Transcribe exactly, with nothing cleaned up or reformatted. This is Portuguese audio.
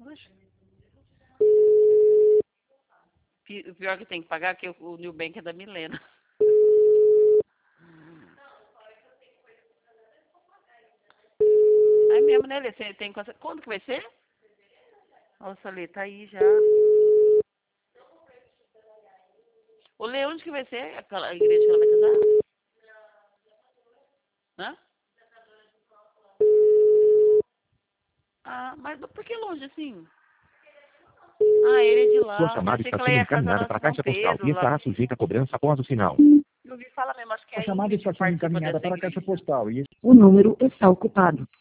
Oxe. O pior que tem que pagar é que o New Bank é da Milena. Aí mesmo, né, Lê? Você tem... Quando que vai ser? Nossa, Lê, tá aí já. Ô, Lê, onde que vai ser aquela igreja que ela vai casar? Hã? Ah, mas por que longe assim? Ah, ele é de Sua lá. chamada Pensei está que ela sendo ia casar encaminhada lá em para a São caixa postal Pedro. e Lá... estará sujeita a cobrança após o sinal. Eu ouvi falar mesmo, acho que A a chamada Ingrid está que sendo participa encaminhada dessa para a caixa igreja. postal. E O número está ocupado.